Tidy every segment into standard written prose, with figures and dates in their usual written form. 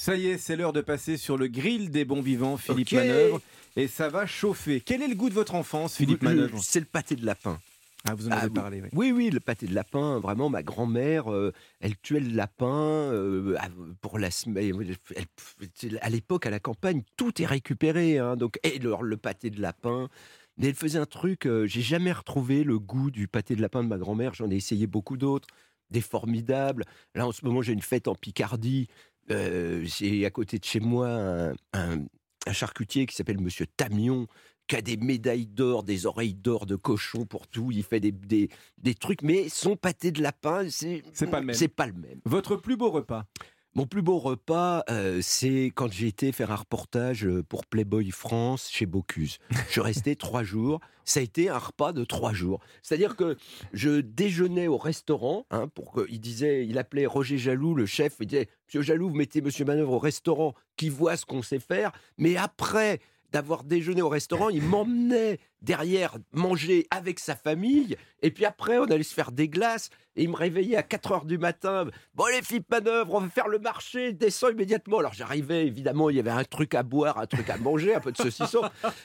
Ça y est, c'est l'heure de passer sur le grill des bons vivants, Philippe Manœuvre. Et ça va chauffer. Quel est le goût de votre enfance, Philippe Manœuvre ? C'est le pâté de lapin. Ah, vous en avez parlé, oui. Oui, le pâté de lapin. Vraiment, ma grand-mère, elle tuait le lapin pour la semaine. À l'époque, à la campagne, tout est récupéré. Donc, et le pâté de lapin. Mais elle faisait un truc, j'ai jamais retrouvé le goût du pâté de lapin de ma grand-mère. J'en ai essayé beaucoup d'autres, des formidables. Là, en ce moment, j'ai une fête en Picardie. J'ai à côté de chez moi un charcutier qui s'appelle Monsieur Tamion, qui a des médailles d'or, des oreilles d'or de cochon pour tout. Il fait des trucs, mais son pâté de lapin, c'est pas le même. C'est pas le même. Votre plus beau repas ? Mon plus beau repas, c'est quand j'ai été faire un reportage pour Playboy France chez Bocuse. Je suis resté 3 jours. Ça a été un repas de 3 jours. C'est-à-dire que je déjeunais au restaurant. Il appelait Roger Jaloux, le chef. Il disait, Monsieur Jaloux, vous mettez Monsieur Manœuvre au restaurant, qui voit ce qu'on sait faire. Mais après d'avoir déjeuné au restaurant, il m'emmenait derrière manger avec sa famille, et puis après on allait se faire des glaces, et il me réveillait à 4h du matin. Bon les Philippe Manœuvre, on va faire le marché, descends immédiatement. Alors j'arrivais, évidemment, il y avait un truc à boire, un truc à manger, un peu de saucisson.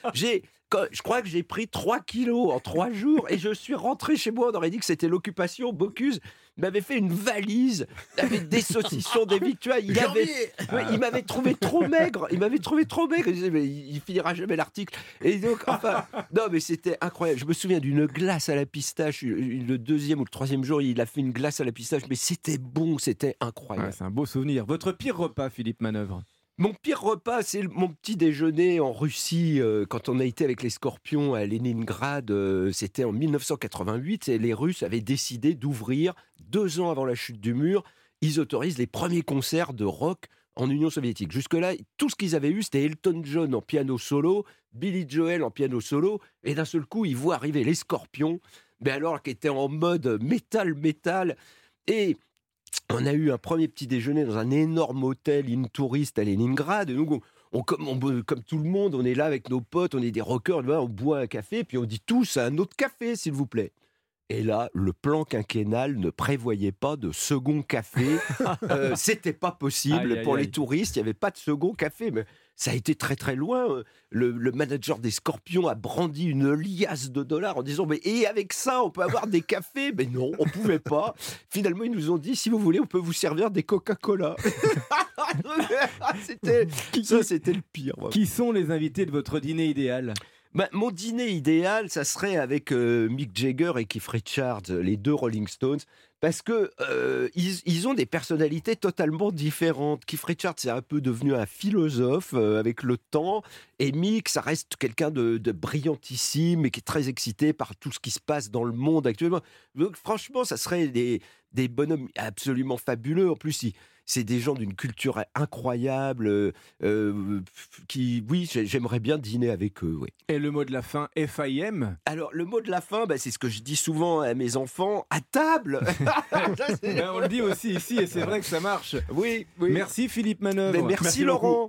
Je crois que j'ai pris 3 kilos en 3 jours, et je suis rentré chez moi. On aurait dit que c'était l'occupation. Bocuse m'avait fait une valise avec des saucissons, des victuailles. Il m'avait trouvé trop maigre. Il disait, mais il finira jamais l'article. Et donc, non, mais c'était incroyable. Je me souviens d'une glace à la pistache. Le 2e ou le 3e jour, il a fait une glace à la pistache, mais c'était bon, c'était incroyable. Ouais, c'est un beau souvenir. Votre pire repas, Philippe Manœuvre ? Mon pire repas, c'est mon petit déjeuner en Russie, quand on a été avec les Scorpions à Leningrad. C'était en 1988, et les Russes avaient décidé d'ouvrir, 2 ans avant la chute du mur. Ils autorisent les premiers concerts de rock en Union soviétique. Jusque-là, tout ce qu'ils avaient eu, c'était Elton John en piano solo, Billy Joel en piano solo, et d'un seul coup, ils voient arriver les Scorpions, mais alors qu'ils étaient en mode métal, et on a eu un premier petit déjeuner dans un énorme hôtel in-touriste à Leningrad. Et nous, comme tout le monde, on est là avec nos potes, on est des rockers, on boit un café, puis on dit tous un autre café, s'il vous plaît. Et là, le plan quinquennal ne prévoyait pas de second café. C'était pas possible pour les touristes. Il n'y avait pas de second café. Mais ça a été très très loin. Le manager des Scorpions a brandi une liasse de dollars en disant et avec ça, on peut avoir des cafés. Mais non, on pouvait pas. Finalement, ils nous ont dit, si vous voulez, on peut vous servir des Coca-Cola. C'était le pire. Vraiment. Qui sont les invités de votre dîner idéal ? Mon dîner idéal, ça serait avec Mick Jagger et Keith Richards, les 2 Rolling Stones, parce que ils ont des personnalités totalement différentes. Keith Richards, c'est un peu devenu un philosophe avec le temps, et Mick, ça reste quelqu'un de brillantissime et qui est très excité par tout ce qui se passe dans le monde actuellement. Donc franchement, ça serait des bonhommes absolument fabuleux. En plus, c'est des gens d'une culture incroyable j'aimerais bien dîner avec eux. Oui. Et le mot de la fin, FIM ? Alors, le mot de la fin, c'est ce que je dis souvent à mes enfants, à table. On le dit aussi ici, et c'est vrai que ça marche. Oui. Merci Philippe Manœuvre. Merci Laurent.